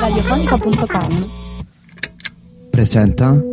Radiofonica.com presenta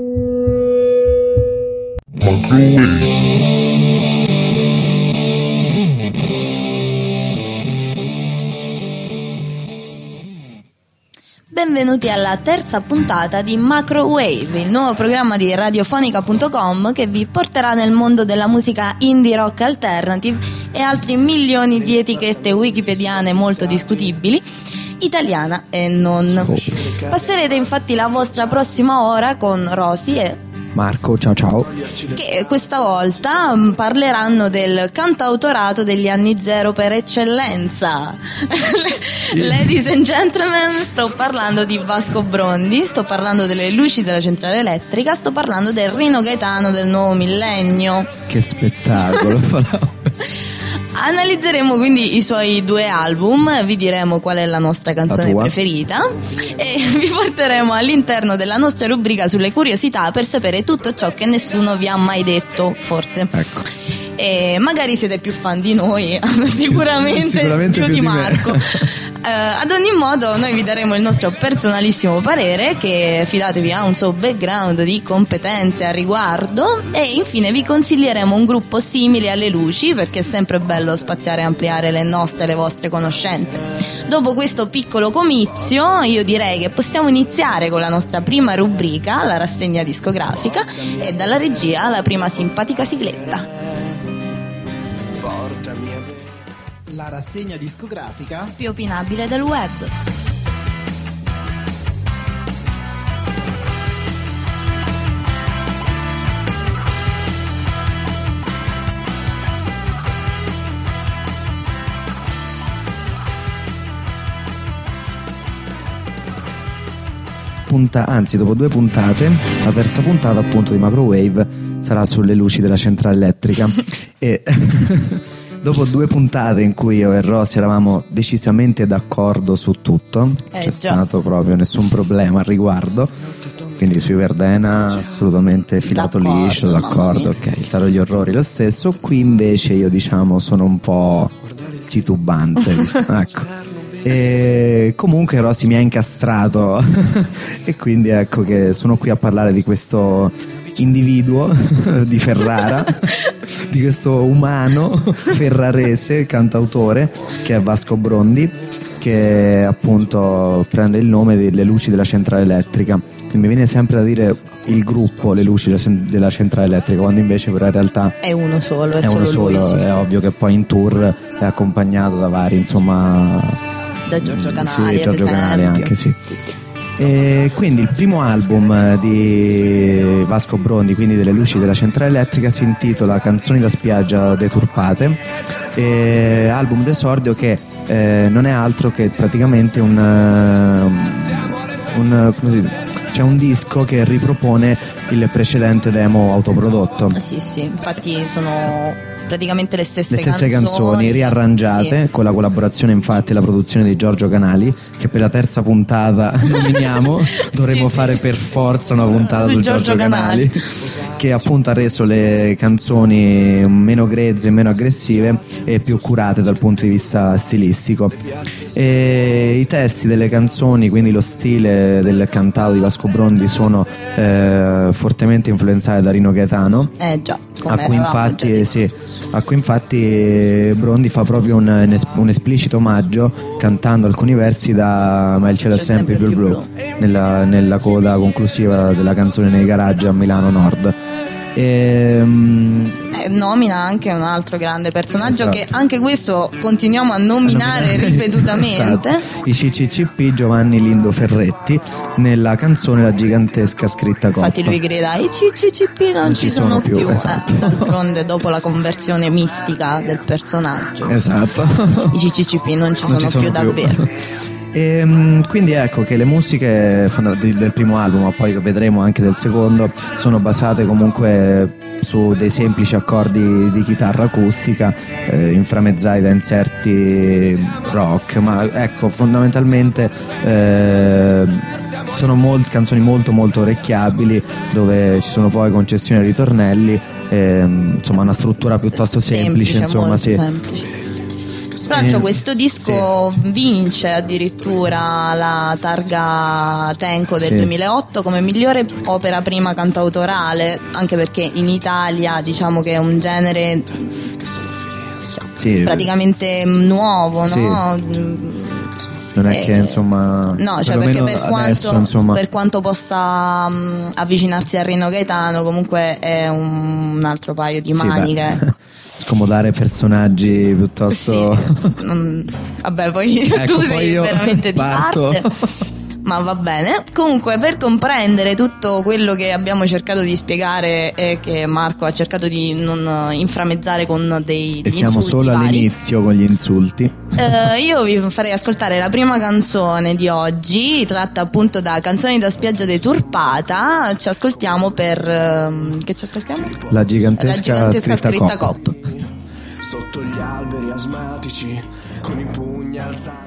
Benvenuti alla terza puntata di Macrowave, il nuovo programma di Radiofonica.com che vi porterà nel mondo della musica indie rock alternative e altri milioni di etichette wikipediane molto discutibili, italiana e non. Passerete infatti la vostra prossima ora con Rosy e Marco, ciao, che questa volta parleranno del cantautorato degli anni zero per eccellenza. Ladies and gentlemen, sto parlando di Vasco Brondi, sto parlando delle luci della centrale elettrica, sto parlando del Rino Gaetano del nuovo millennio. Che spettacolo! Analizzeremo quindi i suoi due album, vi diremo qual è la nostra canzone preferita e vi porteremo all'interno della nostra rubrica sulle curiosità per sapere tutto ciò che nessuno vi ha mai detto, forse. Ecco. E magari siete più fan di noi, sicuramente più di Marco. Ad ogni modo noi vi daremo il nostro personalissimo parere, che fidatevi ha un suo background di competenze a riguardo, e infine vi consiglieremo un gruppo simile alle luci, perché è sempre bello spaziare e ampliare le vostre conoscenze. Dopo questo piccolo comizio io direi che possiamo iniziare con la nostra prima rubrica, la rassegna discografica, e dalla regia la prima simpatica sigletta. La rassegna discografica più opinabile del web. Anzi, dopo 2 puntate, la terza puntata appunto di Macrowave sarà sulle luci della centrale elettrica e dopo 2 puntate in cui io e Rosy eravamo decisamente d'accordo su tutto, c'è stato proprio nessun problema al riguardo, quindi sui Verdena assolutamente filato liscio, d'accordo, ok, il Tarot degli Orrori lo stesso. Qui invece io sono un po' titubante, ecco. E comunque Rosy mi ha incastrato e quindi ecco che sono qui a parlare di questo individuo di Ferrara, di questo umano ferrarese cantautore che è Vasco Brondi, che appunto prende il nome delle luci della centrale elettrica. E mi viene sempre da dire il gruppo Le luci della centrale elettrica, quando invece però in realtà è uno solo, è uno solo, lui, sì, è ovvio che poi in tour è accompagnato da vari, insomma, da Giorgio Canali, sì, Giorgio Canali anche, sì. E quindi il primo album di Vasco Brondi, quindi delle luci della centrale elettrica, si intitola Canzoni da spiaggia deturpate, album d'esordio che non è altro che praticamente c'è un disco che ripropone il precedente demo autoprodotto. Sì, infatti sono praticamente le stesse canzoni riarrangiate, sì, con la collaborazione infatti e la produzione di Giorgio Canali, che per la terza puntata nominiamo. Dovremo fare per forza una puntata su Giorgio Canali, che appunto ha reso le canzoni meno grezze, meno aggressive e più curate dal punto di vista stilistico. E i testi delle canzoni, quindi lo stile del cantato di Vasco Brondi, sono fortemente influenzati da Rino Gaetano, a cui infatti Brondi fa proprio un esplicito omaggio cantando alcuni versi da Ma il cielo è sempre più blu nella coda conclusiva della canzone Nei garaggi a Milano Nord. Nomina anche un altro grande personaggio, esatto, che anche questo continuiamo a nominare ripetutamente, esatto, i CCCP Giovanni Lindo Ferretti nella canzone La gigantesca scritta Coppa. Infatti lui grida i CCCP non ci sono più. Esatto. D'altronde dopo la conversione mistica del personaggio, esatto, i CCCP non ci sono più davvero. E quindi ecco che le musiche del primo album, ma poi vedremo anche del secondo, sono basate comunque su dei semplici accordi di chitarra acustica, inframmezzati da inserti rock, ma ecco, fondamentalmente sono canzoni molto molto orecchiabili, dove ci sono poi concessioni e ritornelli, insomma una struttura piuttosto semplice, insomma, sì. Semplice. Tra l'altro questo disco vince addirittura la targa Tenco del 2008 come migliore opera prima cantautorale, anche perché in Italia diciamo che è un genere praticamente nuovo, no? Non è che insomma, no, cioè perché adesso, per quanto possa avvicinarsi a Rino Gaetano, comunque è un altro paio di maniche. Scomodare personaggi piuttosto. Vabbè, poi tu sei veramente di parte. Ma va bene. Comunque, per comprendere tutto quello che abbiamo cercato di spiegare e che Marco ha cercato di non inframmezzare con dei e siamo solo vari, all'inizio con gli insulti, io vi farei ascoltare la prima canzone di oggi, tratta appunto da Canzoni da spiaggia deturpata. Ci ascoltiamo per che ci ascoltiamo? La gigantesca scritta Cop. Sotto gli alberi asmatici con i pugni alzati.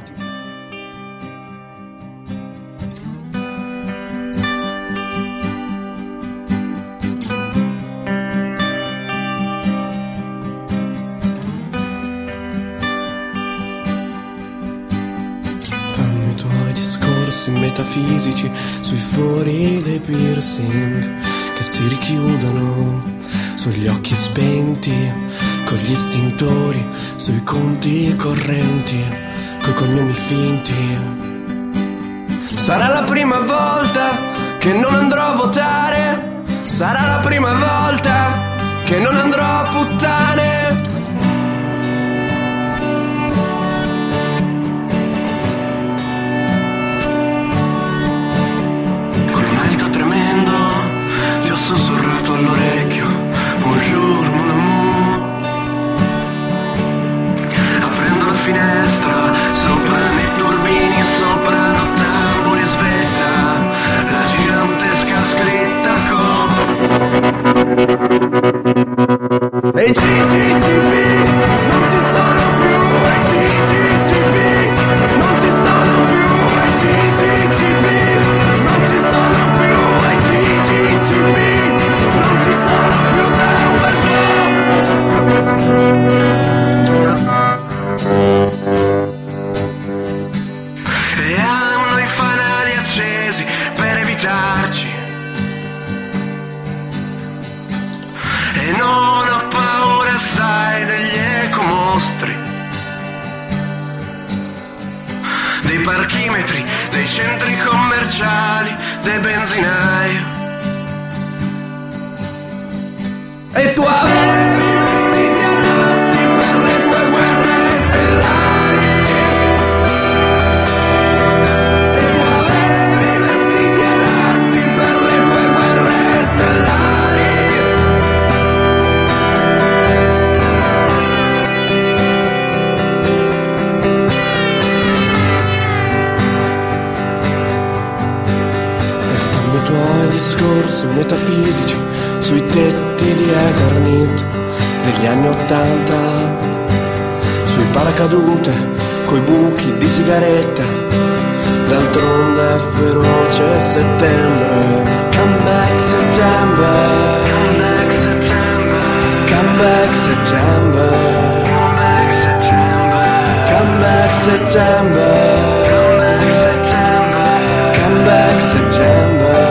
Metafisici sui fori dei piercing che si richiudono sugli occhi spenti, con gli istintori sui conti correnti, coi cognomi finti. Sarà la prima volta che non andrò a votare, sarà la prima volta che non andrò a puttane. Sussurrato all'orecchio, bonjour mon amour. Aprendo la finestra, sopra nei turbini, sopra lo tamburi svetta la gigantesca scritta Cop. E CCCP non ci sono più, e CCCP non ci sono più, e CCCP non ci sono più, e CCCP non ci sono più da un bel po'. E hanno i fanali accesi per evitarci, e non ho paura, sai, degli ecomostri, dei parchimetri, dei centri commerciali, dei benzinai. E tu avevi vestiti adatti per le tue guerre stellari, e tu avevi vestiti adatti per le tue guerre stellari. E fammi i tuoi discorsi metafisici sui tetti di Eternit degli anni '80, sui paracadute, coi buchi di sigaretta, d'altronde è feroce settembre. Come back September, come back September, come back September, come back September.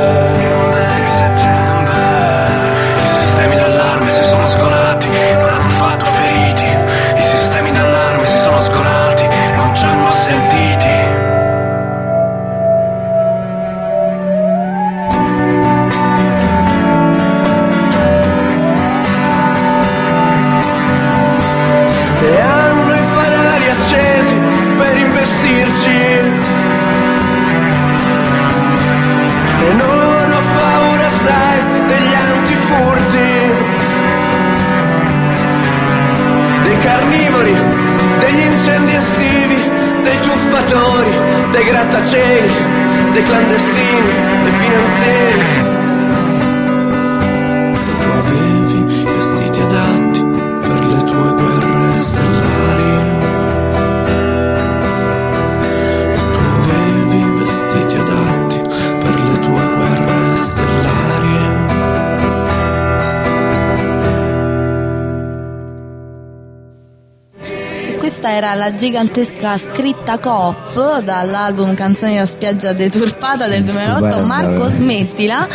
E non ho paura, sai, degli antifurti, dei carnivori, degli incendi estivi, dei tuffatori, dei grattacieli, dei clandestini, dei finanzieri. E tu avevi vestiti adatti per le tue guerre stellari. Adatti per le tue guerre stellari. E questa era la gigantesca Scritta Coop dall'album Canzoni da spiaggia deturpata del 2008, stupenda, Marco Smettila.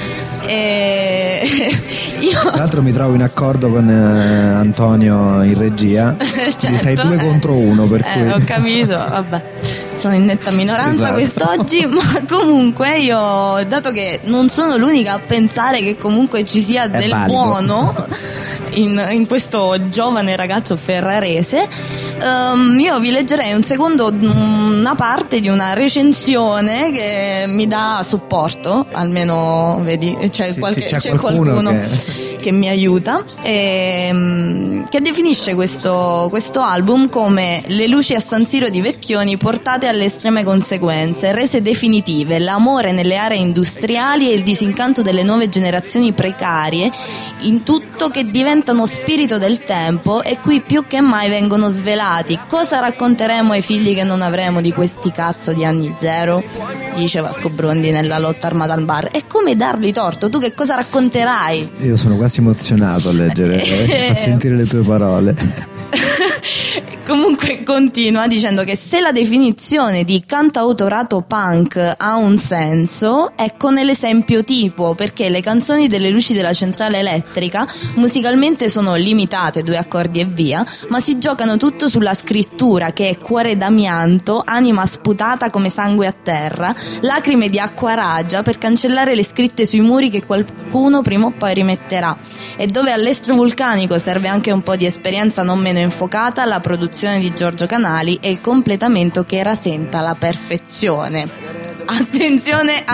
Tra l'altro mi trovo in accordo con Antonio in regia. Certo, sei 2 contro 1, per cui ho capito, vabbè, sono in netta minoranza, esatto. quest'oggi, ma comunque io, dato che non sono l'unica a pensare che comunque ci sia del valido. buono in questo giovane ragazzo ferrarese, io vi leggerei un secondo una parte di una recensione che mi dà supporto, almeno vedi, c'è qualcuno che mi aiuta, che definisce questo album come le luci a San Siro di Vecchioni portate alle estreme conseguenze, rese definitive, l'amore nelle aree industriali e il disincanto delle nuove generazioni precarie in tutto che diventano spirito del tempo, e qui più che mai vengono svelati. Cosa racconteremo ai figli che non avremo di questi cazzo di anni zero? Dice Vasco Brondi nella lotta armata al bar. E come dargli torto? Tu che cosa racconterai? io sono quasi emozionato a leggere, a sentire le tue parole. Comunque continua dicendo che se la definizione di cantautorato punk ha un senso, ecco nell'esempio tipo, perché le canzoni delle luci della centrale elettrica musicalmente sono limitate, 2 accordi e via, ma si giocano tutto sulla scrittura, che è cuore d'amianto, anima sputata come sangue a terra, lacrime di acqua ragia per cancellare le scritte sui muri che qualcuno prima o poi rimetterà, e dove all'estro vulcanico serve anche un po' di esperienza non meno infocata, la produzione di Giorgio Canali e il completamento che rasenta la perfezione. Attenzione.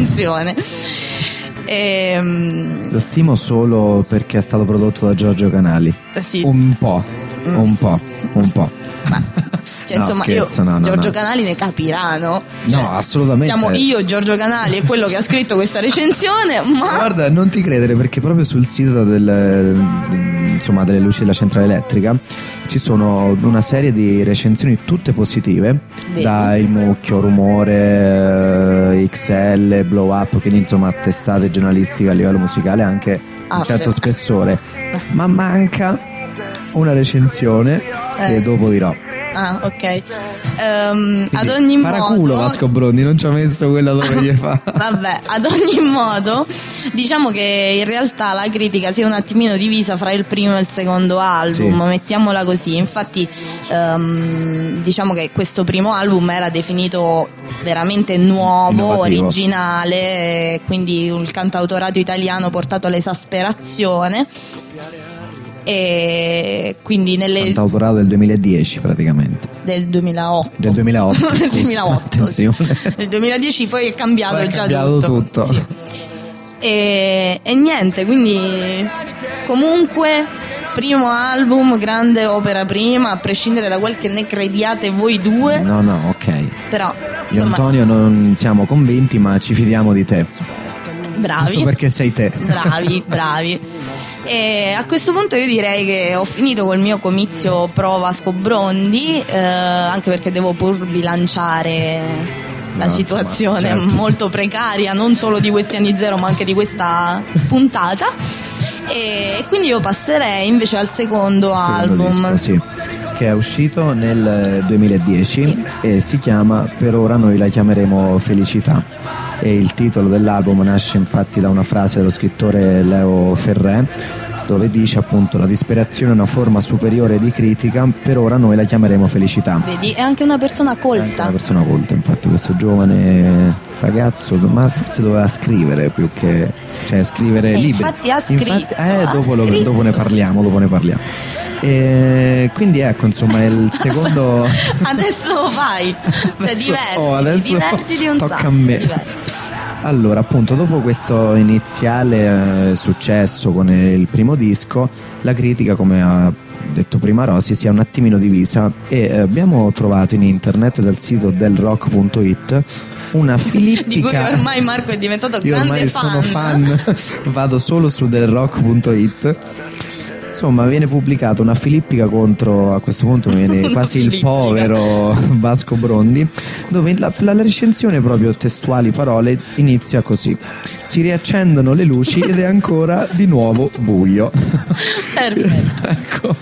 Lo stimo solo perché è stato prodotto da Giorgio Canali. Sì. Un po'. Ma, cioè, No, insomma, scherzo, io no. Giorgio Canali ne capirà, no? No, assolutamente. Siamo io, Giorgio Canali e quello che ha scritto questa recensione, ma Guarda, non ti credere, perché proprio sul sito delle luci della centrale elettrica ci sono una serie di recensioni tutte positive. Vedi? Da Il Mucchio, Rumore, XL, Blow Up, quindi insomma testate giornalistiche a livello musicale anche un certo spessore, ma manca una recensione che dopo dirò. Ah, ok. Quindi, ad ogni paraculo modo, Vasco Brondi, non ci ha messo quella dove gli fa. vabbè, ad ogni modo, diciamo che in realtà la critica sia un attimino divisa fra il primo e il secondo album, Sì. mettiamola così. Infatti, diciamo che questo primo album era definito veramente nuovo, Innovativo. originale, quindi un cantautorato italiano portato all'esasperazione. E quindi Cantautorato del 2010 praticamente. del 2008 Del 2008, Del scusa, 2008, attenzione. sì. Nel 2010 poi è cambiato Poi è già cambiato tutto. Sì. E niente, quindi comunque primo album, grande opera prima, a prescindere da quel che ne crediate voi due. No, ok. Però Io e Antonio non siamo convinti, ma ci fidiamo di te. bravi. Giusto perché sei te. Bravi. E a questo punto io direi che ho finito col mio comizio pro Vasco Brondi, anche perché devo pur bilanciare la situazione, insomma, certo, molto precaria, non solo di questi anni zero ma anche di questa puntata, e quindi io passerei invece al secondo album. Disco, sì, che è uscito nel 2010 e si chiama Per ora noi la chiameremo Felicità. E il titolo dell'album nasce infatti da una frase dello scrittore Leo Ferré, dove dice appunto: la disperazione è una forma superiore di critica, per ora noi la chiameremo felicità. Vedi, è anche una persona È anche colta. una persona colta, infatti, questo giovane ragazzo, ma forse doveva scrivere più che, cioè, scrivere libri. Infatti ha scritto. Dopo ne parliamo. E quindi ecco, insomma, è il secondo. Adesso vai, cioè divertiti un tocca sacco, a me. divertiti. Allora, appunto, dopo questo iniziale successo con il primo disco, la critica, come ha detto prima Rosy, si è un attimino divisa e abbiamo trovato in internet, dal sito delrock.it, una filippica, di cui ormai Marco è diventato io grande ormai fan. sono fan, vado solo su delrock.it. Insomma, viene pubblicata una filippica contro, a questo punto viene quasi il povero Vasco Brondi, dove la recensione, proprio testuali parole, inizia così: si riaccendono le luci ed è ancora di nuovo buio. Perfetto. Ecco,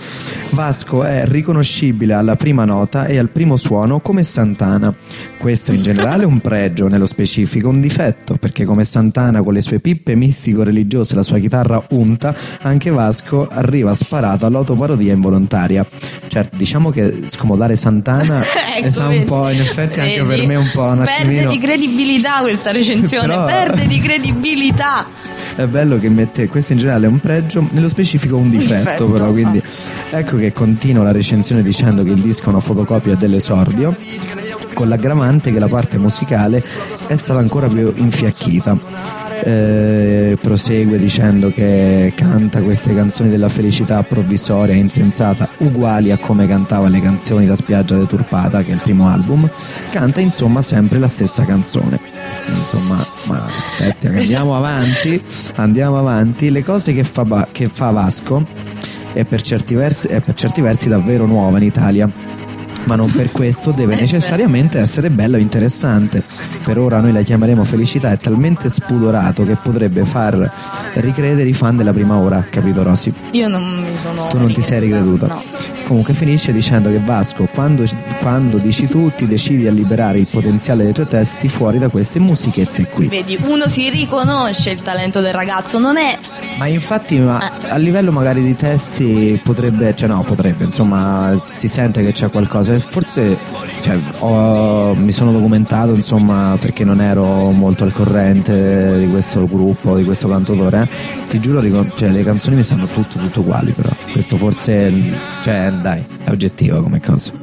Vasco è riconoscibile alla prima nota e al primo suono come Santana. Questo in generale è un pregio, nello specifico un difetto, perché come Santana con le sue pippe mistico-religiose e la sua chitarra unta, anche Vasco arriva sparato all'autoparodia involontaria. Certo, diciamo che scomodare Santana ecco, un po', in effetti anche per me un po' un attimino... Perde di credibilità questa recensione, però... perde di credibilità. È bello che mette, questo in generale è un pregio, nello specifico un difetto però, quindi ecco che continua la recensione dicendo che il disco è una fotocopia dell'esordio, con l'aggravante che la parte musicale è stata ancora più infiacchita. Prosegue dicendo che canta queste canzoni della felicità provvisoria e insensata uguali a come cantava le canzoni da Spiaggia Deturpata, che è il primo album. Canta insomma sempre la stessa canzone. Insomma, ma aspetti, andiamo avanti. Le cose che fa Vasco è per certi versi davvero nuova in Italia, ma non per questo deve necessariamente essere bella o interessante. Per ora noi la chiameremo Felicità, è talmente spudorato che potrebbe far ricredere i fan della prima ora, capito Rosy? Io non mi sono... Tu non ti sei ricreduta? No. Comunque finisce dicendo che Vasco, quando dici tu, ti decidi a liberare il potenziale dei tuoi testi fuori da queste musichette qui. Vedi, uno si riconosce il talento del ragazzo, non è... Ma infatti a livello magari di testi potrebbe, insomma, si sente che c'è qualcosa. Forse mi sono documentato, insomma, perché non ero molto al corrente di questo gruppo, di questo cantautore. Ti giuro, le canzoni mi sanno tutte uguali, però questo forse, dai, è oggettivo come cosa.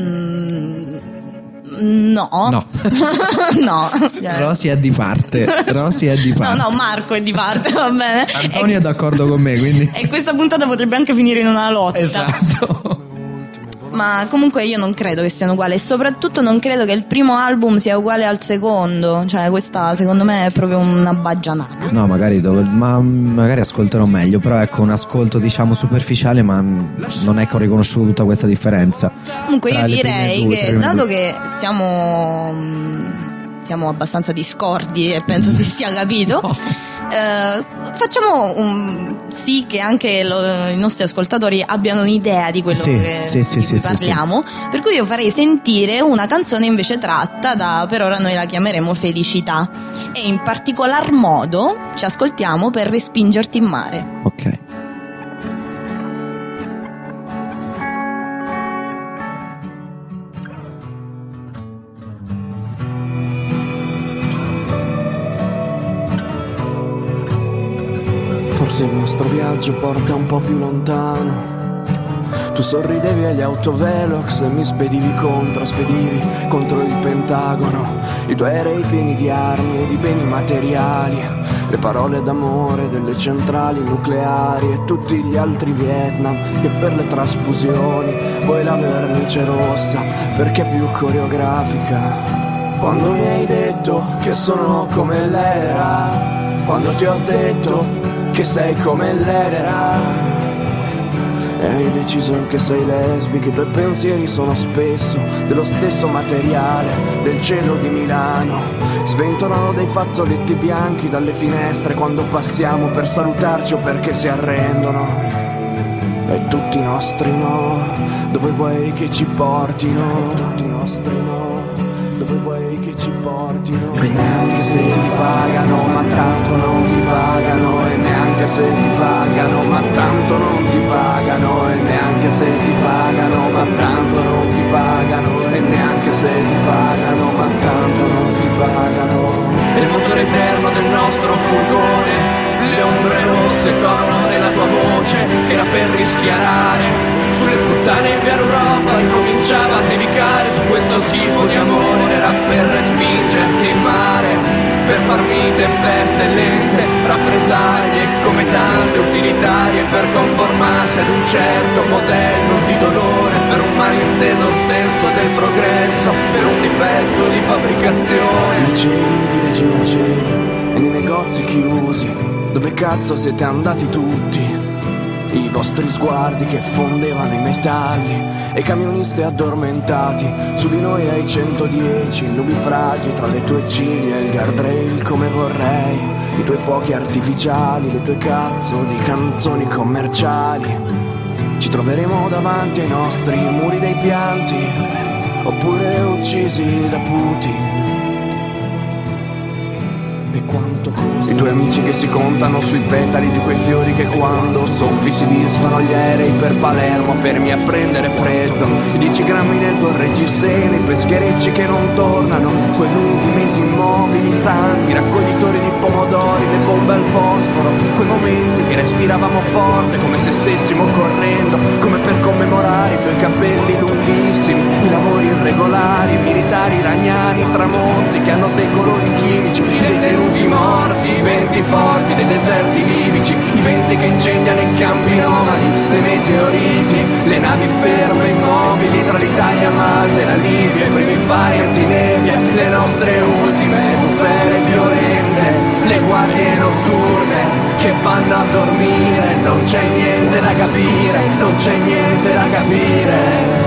No. No. Rosy è di parte. No, Marco è di parte, va bene. Antonio è d'accordo con me, quindi. E questa puntata potrebbe anche finire in una lotta. Esatto. Ma comunque io non credo che siano uguali, e soprattutto non credo che il primo album sia uguale al secondo. Cioè, questa secondo me è proprio una baggianata. No, magari ascolterò meglio. Però ecco, un ascolto diciamo superficiale, ma non è che ho riconosciuto tutta questa differenza. Comunque io direi che dato che siamo abbastanza discordi, e penso si sia capito, facciamo sì che anche i nostri ascoltatori abbiano un'idea di quello di cui parliamo. Per cui io farei sentire una canzone invece tratta da, per ora noi la chiameremo Felicità, e in particolar modo ci ascoltiamo Per respingerti in mare. Ok. Forse il nostro viaggio porta un po' più lontano. Tu sorridevi agli autovelox e mi spedivi contro il Pentagono. I tuoi aerei pieni di armi e di beni materiali, le parole d'amore delle centrali nucleari e tutti gli altri Vietnam che per le trasfusioni, poi la vernice rossa perché più coreografica. Quando mi hai detto che sono come l'era, quando ti ho detto che sei come l'era, e hai deciso che sei lesbica, i tuoi pensieri sono spesso dello stesso materiale del cielo di Milano. Sventolano dei fazzoletti bianchi dalle finestre quando passiamo per salutarci o perché si arrendono. E tutti i nostri no, dove vuoi che ci portino? Tutti i nostri no, dove vuoi che ci portino? E neanche se ti pagano, ma tanto non ti pagano. E neanche se ti pagano, ma tanto non ti pagano. E neanche se ti pagano, ma tanto non ti pagano. E neanche se ti pagano, ma tanto non ti pagano. E il motore eterno del nostro furgone, le ombre rosse tornano della tua voce, che era per rischiarare. Sulle puttane in via Europa ricominciava a nevicare. Su questo schifo di amore era per respingerti in mare, per farmi tempeste lente, rappresaglie come tante utilitarie, per conformarsi ad un certo modello di dolore, per un malinteso senso del progresso, per un difetto di fabbricazione. Nei cieli di Regina Coeli e nei negozi chiusi, dove cazzo siete andati tutti? I vostri sguardi che fondevano i metalli, e i camionisti addormentati su di noi ai 110, nubifragi tra le tue ciglia e il guardrail come vorrei, i tuoi fuochi artificiali, le tue cazzo di canzoni commerciali. Ci troveremo davanti ai nostri muri dei pianti, oppure uccisi da Putin. E quanto costa? I tuoi amici che si contano sui petali di quei fiori che quando soffi si disfano gli aerei per Palermo, fermi a prendere freddo. I 10 grammi nel tuo reggiseno, i pescherecci che non tornano, quei lunghi mesi immobili santi, raccoglitori di pomodori, le bombe al fosforo, quei momenti che respiravamo forte come se stessimo correndo, come per commemorare i tuoi capelli lunghissimi, i lavori irregolari, i militari iraniani, i tramonti che hanno dei colori chimici, i detenuti morti, i venti forti dei deserti libici, i venti che incendiano i campi nomadi, le meteoriti, le navi ferme immobili tra l'Italia, Malta e la Libia, i primi fari antinebbia, le nostre ultime bufere violente, le guardie notturne che vanno a dormire. Non c'è niente da capire, non c'è niente da capire.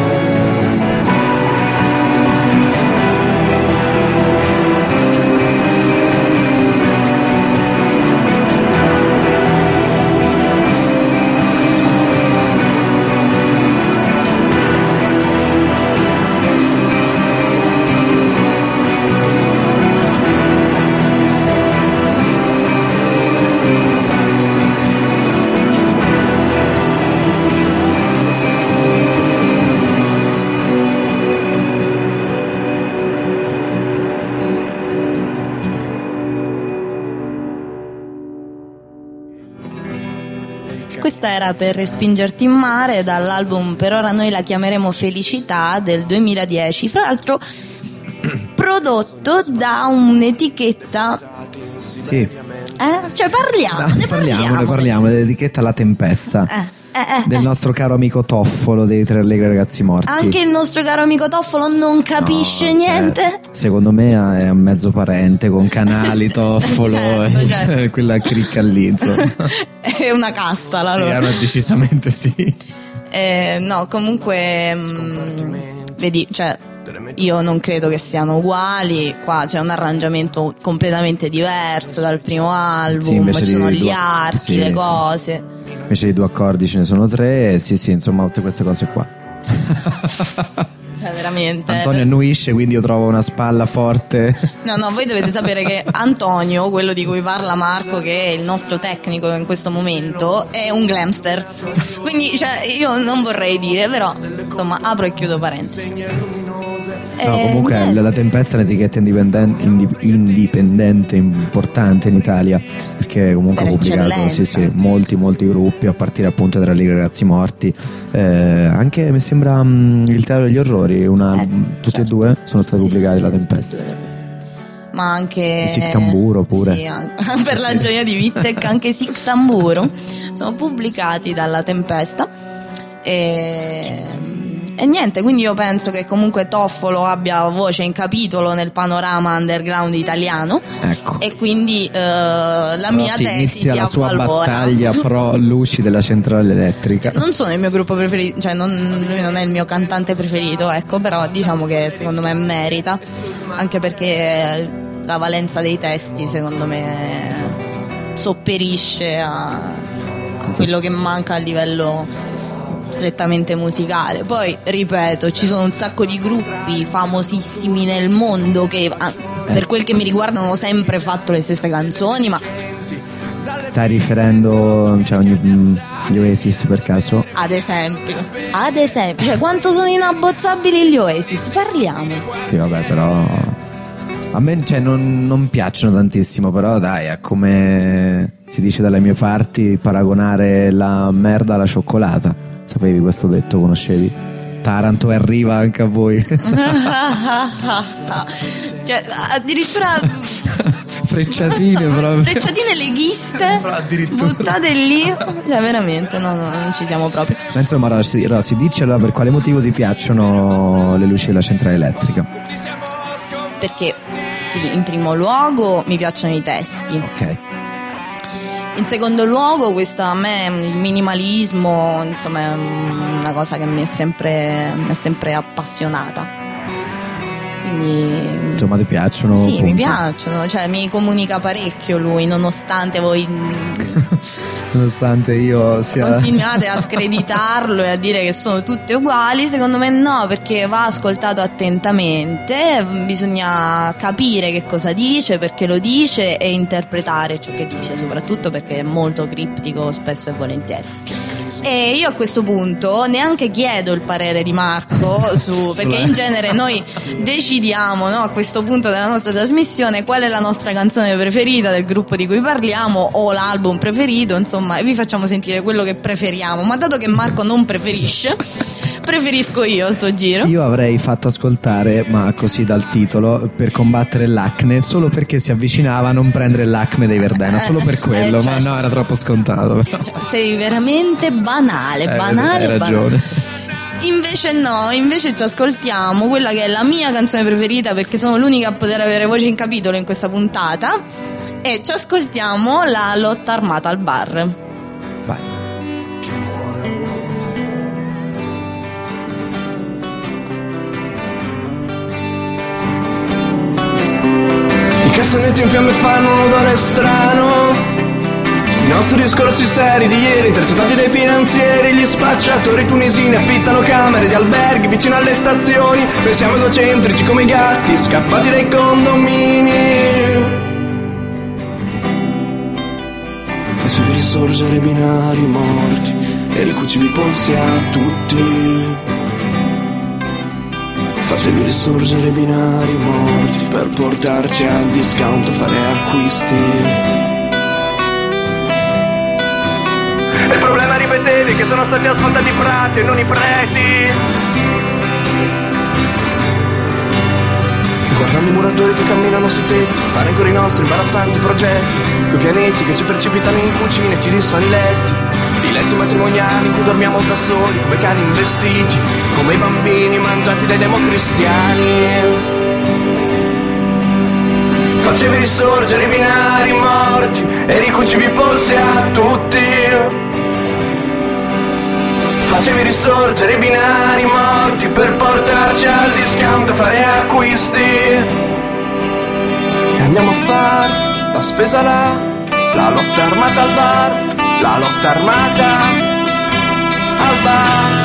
Questa era Per respingerti in mare, dall'album Per ora noi la chiameremo Felicità del 2010, fra l'altro prodotto da un'etichetta. Sì. Cioè parliamo dell'etichetta La Tempesta. Del nostro caro amico Toffolo dei Tre Allegri Ragazzi Morti. Anche il nostro caro amico Toffolo non capisce niente. Secondo me è un mezzo parente con Canali, Toffolo certo. Quella cricca lì, insomma. È una casta la loro. Sì, decisamente sì. No, comunque vedi, cioè io non credo che siano uguali. Qua c'è un arrangiamento completamente diverso dal primo album, ci sono gli archi, le cose. Invece di 2 accordi ce ne sono 3. Sì, insomma, tutte queste cose qua. Cioè veramente Antonio annuisce, quindi io trovo una spalla forte. No, voi dovete sapere che Antonio, quello di cui parla Marco, che è il nostro tecnico in questo momento, è un glamster. Quindi cioè, io non vorrei dire, però insomma apro e chiudo parentesi. No, comunque La Tempesta è un'etichetta indipendente importante in Italia, perché comunque ha pubblicato molti gruppi, a partire appunto da Allegri Ragazzi Morti, anche mi sembra Il Teatro degli Orrori, tutti e 2 sono stati pubblicati La Tempesta. Ma anche Sic Tamburo pure. Sì, per la gioia di Wittek anche Sic Tamburo sono pubblicati dalla Tempesta. E niente, quindi io penso che comunque Toffolo abbia voce in capitolo nel panorama underground italiano. Ecco. E quindi la mia tesi inizia la sua battaglia pro luci della centrale elettrica. Non sono il mio gruppo preferito, cioè lui non è il mio cantante preferito, ecco, però diciamo che secondo me merita, anche perché la valenza dei testi secondo me sopperisce a quello che manca a livello strettamente musicale. Poi ripeto, ci sono un sacco di gruppi famosissimi nel mondo che per quel che mi riguarda hanno sempre fatto le stesse canzoni, ma stai riferendo gli Oasis per caso? Ad esempio, cioè quanto sono inabbozzabili gli Oasis, parliamo. Sì, vabbè, però a me non piacciono tantissimo, però dai, è come si dice dalle mie parti, paragonare la merda alla cioccolata. Sapevi questo detto? Conoscevi? Taranto arriva anche a voi. Cioè addirittura frecciatine proprio. Frecciatine leghiste buttate lì. Cioè veramente no, non ci siamo proprio. Ma insomma Rossi, dici allora per quale motivo ti piacciono le luci della centrale elettrica? Perché in primo luogo mi piacciono i testi. Ok. In secondo luogo, questo a me il minimalismo, insomma, è una cosa che mi è sempre appassionata. Quindi insomma ti piacciono? Sì, punto. Mi piacciono, cioè mi comunica parecchio lui, nonostante voi nonostante io sia continuate a screditarlo e a dire che sono tutte uguali. Secondo me no, perché va ascoltato attentamente, bisogna capire che cosa dice, perché lo dice, e interpretare ciò che dice, soprattutto perché è molto criptico spesso e volentieri. E io a questo punto neanche chiedo il parere di Marco perché in genere noi decidiamo, no, a questo punto della nostra trasmissione qual è la nostra canzone preferita del gruppo di cui parliamo o l'album preferito, insomma, e vi facciamo sentire quello che preferiamo. Ma dato che Marco non preferisce, preferisco io sto giro. Io avrei fatto ascoltare, ma così dal titolo, Per combattere l'acne, solo perché si avvicinava a non prendere l'acne dei Verdena, solo per quello, certo. Ma no, era troppo scontato. Cioè, sei veramente banale. Hai ragione. Invece no, invece ci ascoltiamo quella che è la mia canzone preferita, perché sono l'unica a poter avere voce in capitolo in questa puntata, e ci ascoltiamo la lotta armata al bar. Vai. I cassonetti in fiamme fanno un odore strano. I nostri discorsi seri di ieri, intercettati dai finanzieri. Gli spacciatori tunisini affittano camere di alberghi vicino alle stazioni. Noi siamo egocentrici come i gatti scappati dai condomini. Facevi risorgere i binari morti e ricucivi i polsi a tutti. Facevi risorgere i binari morti per portarci al discount a fare acquisti. E il problema ripetevi che sono stati asfaltati i prati e non i preti. Guardando i muratori che camminano sui tetti, fare ancora i nostri imbarazzanti progetti, quei pianeti che ci precipitano in cucina e ci disfano i letti. I letti matrimoniali in cui dormiamo da soli, come cani investiti, come i bambini mangiati dai democristiani. Facevi risorgere i binari morti e ricucivi i polsi a tutti. Facevi risorgere i binari morti per portarci al discount a fare acquisti. E andiamo a fare la spesa là, la lotta armata al bar, la lotta armata al bar.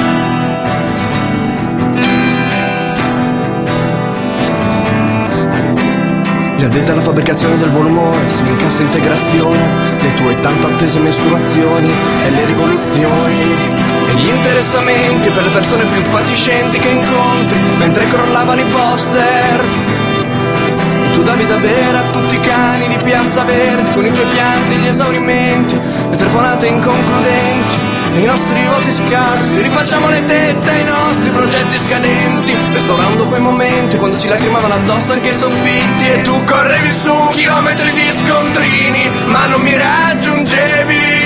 Gli addetti alla fabbricazione del buon umore sono in cassa integrazione, le tue tanto attese mestruazioni e le rivoluzioni. E gli interessamenti per le persone più fatiscenti che incontri mentre crollavano i poster. E tu davi da bere a tutti i cani di Piazza Verdi con i tuoi pianti, gli esaurimenti, le telefonate inconcludenti e i nostri voti scarsi. Rifacciamo le tette ai nostri progetti scadenti, restaurando quei momenti quando ci lacrimavano addosso anche i soffitti. E tu correvi su chilometri di scontrini ma non mi raggiungevi.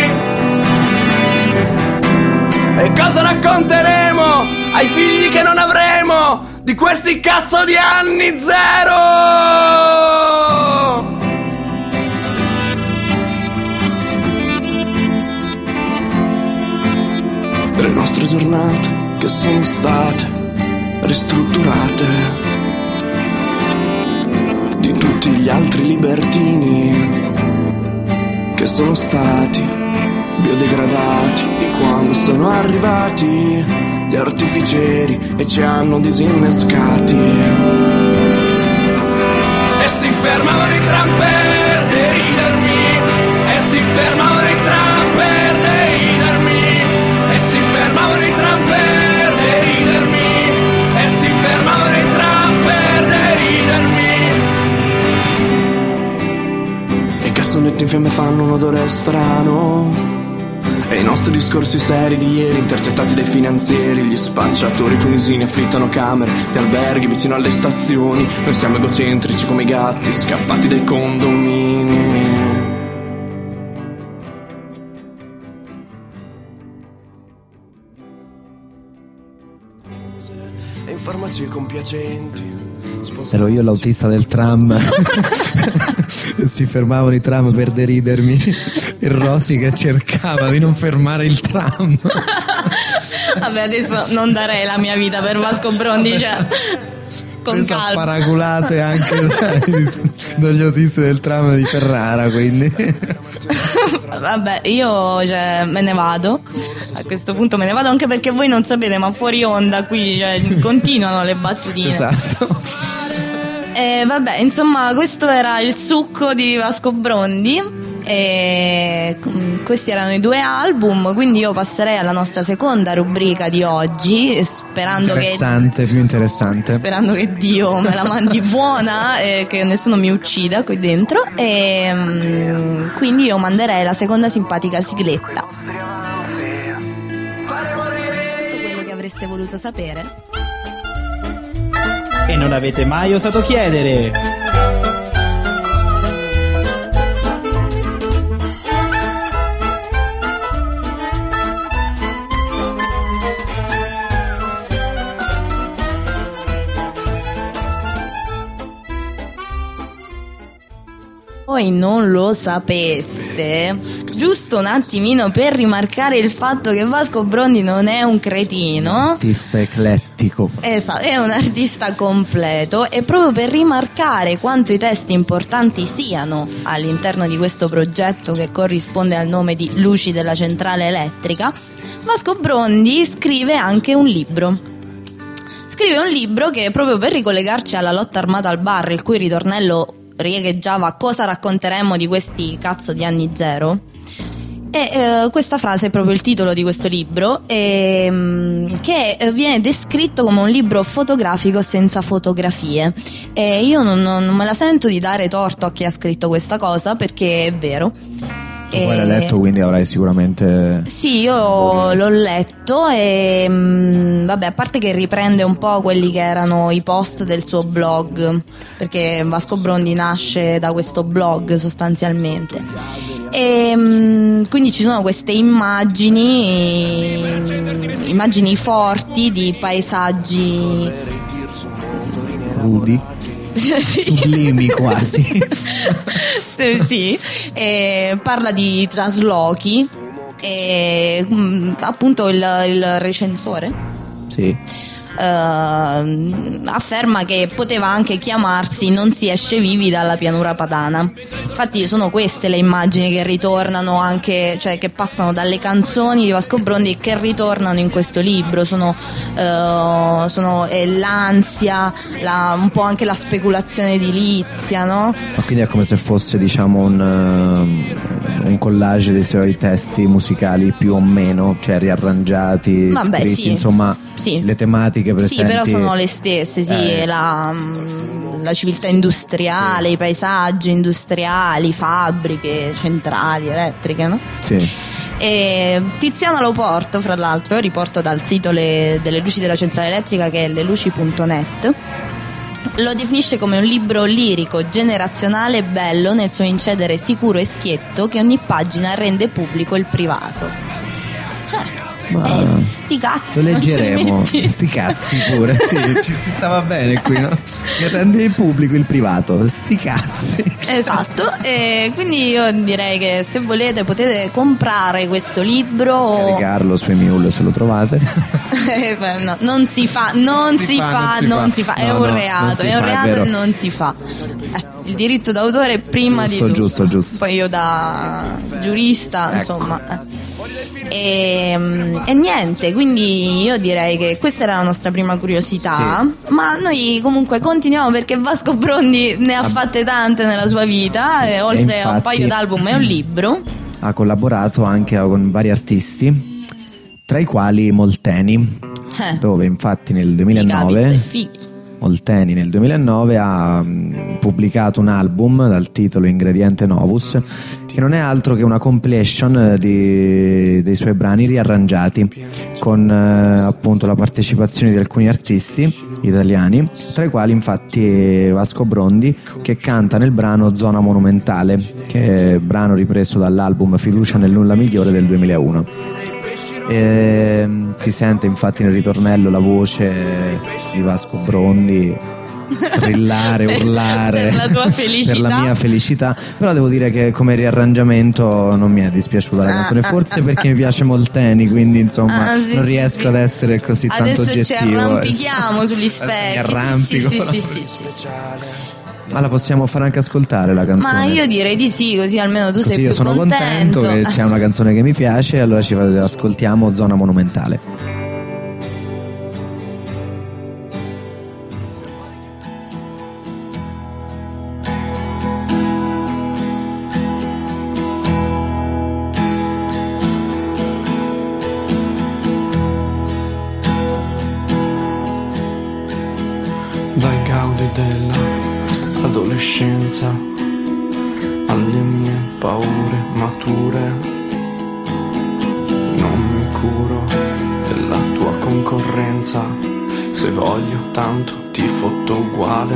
E cosa racconteremo ai figli che non avremo di questi cazzo di anni zero? Le nostre giornate che sono state ristrutturate, di tutti gli altri libertini che sono stati biodegradati, di quando sono arrivati gli artificieri e ci hanno disinnescati. E si fermavano i tram per deridermi, e si fermavano i tram per deridermi, e si fermavano i tram per deridermi, e si fermavano i tram per deridermi. E i cassonetti in fiamme fanno un odore strano. E i nostri discorsi seri di ieri, intercettati dai finanzieri. Gli spacciatori tunisini affittano camere di alberghi vicino alle stazioni. Noi siamo egocentrici come i gatti scappati dai condomini. E in farmacie compiacenti. Ero io l'autista del tram. Si fermavano i tram per deridermi. E Rosy che cercava di non fermare il tram. Vabbè, adesso non darei la mia vita per Vasco Brondi, cioè con calma. Paraculate anche dagli autisti del tram di Ferrara, quindi. Vabbè, io me ne vado. A questo punto me ne vado, anche perché voi non sapete, ma fuori onda qui continuano le battutine. Esatto. Vabbè, insomma, questo era il succo di Vasco Brondi. Questi erano i 2 album, quindi io passerei alla nostra seconda rubrica di oggi, sperando più interessante, sperando che Dio me la mandi buona e che nessuno mi uccida qui dentro, e quindi io manderei la seconda simpatica sigletta. Tutto quello che avreste voluto sapere e non avete mai osato chiedere. Voi non lo sapeste, giusto un attimino per rimarcare il fatto che Vasco Brondi non è un cretino, artista eclettico, esatto, è un artista completo, e proprio per rimarcare quanto i testi importanti siano all'interno di questo progetto che corrisponde al nome di Luci della Centrale Elettrica, Vasco Brondi scrive anche un libro. Scrive un libro che, proprio per ricollegarci alla lotta armata al bar, il cui ritornello riecheggiava "cosa racconteremmo di questi cazzo di anni zero", e questa frase è proprio il titolo di questo libro, che viene descritto come un libro fotografico senza fotografie, e io non me la sento di dare torto a chi ha scritto questa cosa, perché è vero. Tu poi l'hai letto, quindi avrai sicuramente... Sì, io l'ho letto e vabbè, a parte che riprende un po' quelli che erano i post del suo blog, perché Vasco Brondi nasce da questo blog sostanzialmente, e quindi ci sono queste immagini forti di paesaggi crudi, sublimi quasi. Sì, parla di traslochi, e appunto il recensore afferma che poteva anche chiamarsi "Non si esce vivi dalla pianura padana". Infatti sono queste le immagini che ritornano anche, cioè che passano dalle canzoni di Vasco Brondi e che ritornano in questo libro. Sono l'ansia, un po' anche la speculazione edilizia, no? Quindi è come se fosse, diciamo, un collage dei suoi testi musicali più o meno, cioè riarrangiati, scritti, sì. Insomma, sì. Le tematiche presenti. Sì, però sono le stesse, sì, la civiltà industriale, i paesaggi industriali, fabbriche, centrali elettriche, no? Sì. E Tiziana Loporto, fra l'altro, io riporto dal sito delle luci della centrale elettrica, che è leluci.net, lo definisce come un libro lirico, generazionale e bello nel suo incedere sicuro e schietto, che ogni pagina rende pubblico il privato. Sti cazzi, lo leggeremo. Sti cazzi pure. Sì, ci stava bene qui, no? Che rende il pubblico il privato. Sti cazzi. Esatto. E quindi io direi che se volete potete comprare questo libro, scaricarlo su Emule se lo trovate. No, non si fa. È un reato, e non si fa. Il diritto d'autore prima giusto, di tutto. Giusto. Poi io da giurista, ecco. Insomma. E niente, quindi io direi che questa era la nostra prima curiosità, sì. Ma noi comunque continuiamo, perché Vasco Brondi ne ha fatte tante nella sua vita, oltre infatti, a un paio d'album e un libro. Ha collaborato anche con vari artisti, tra i quali Molteni, dove infatti nel 2009 Molteni nel 2009 ha pubblicato un album dal titolo Ingrediente Novus, che non è altro che una compilation dei suoi brani riarrangiati, con appunto la partecipazione di alcuni artisti italiani, tra i quali infatti Vasco Brondi, che canta nel brano Zona Monumentale, che è brano ripreso dall'album Fiducia nel nulla migliore del 2001. Si sente infatti nel ritornello la voce di Vasco Brondi strillare, urlare per la tua felicità, per la mia felicità. Però devo dire che come riarrangiamento non mi è dispiaciuta la canzone, forse perché mi piace Molteni, quindi insomma non riesco ad essere così tanto oggettivo. Adesso ci arrampichiamo sugli specchi. Mi arrampico. Sì. Ma la possiamo fare anche ascoltare la canzone? Ma io direi di sì, così almeno tu sei più io sono contento che c'è una canzone che mi piace, allora ci ascoltiamo Zona Monumentale. Dai gaudi dell'adolescenza alle mie paure mature, non mi curo della tua concorrenza, se voglio tanto ti fotto uguale.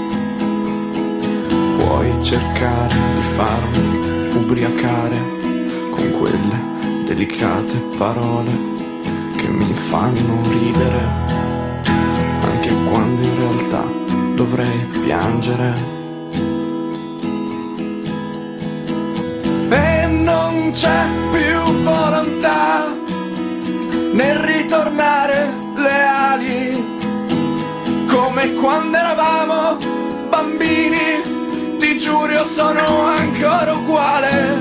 Puoi cercare di farmi ubriacare con quelle delicate parole che mi fanno ridere, quando in realtà dovrei piangere. E non c'è più volontà nel ritornare leali, come quando eravamo bambini, ti giuro io sono ancora uguale.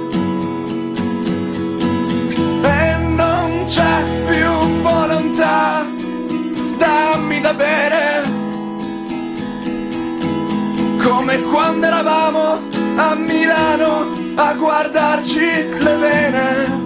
E non c'è più volontà, dammi da bere, come quando eravamo a Milano a guardarci le vene.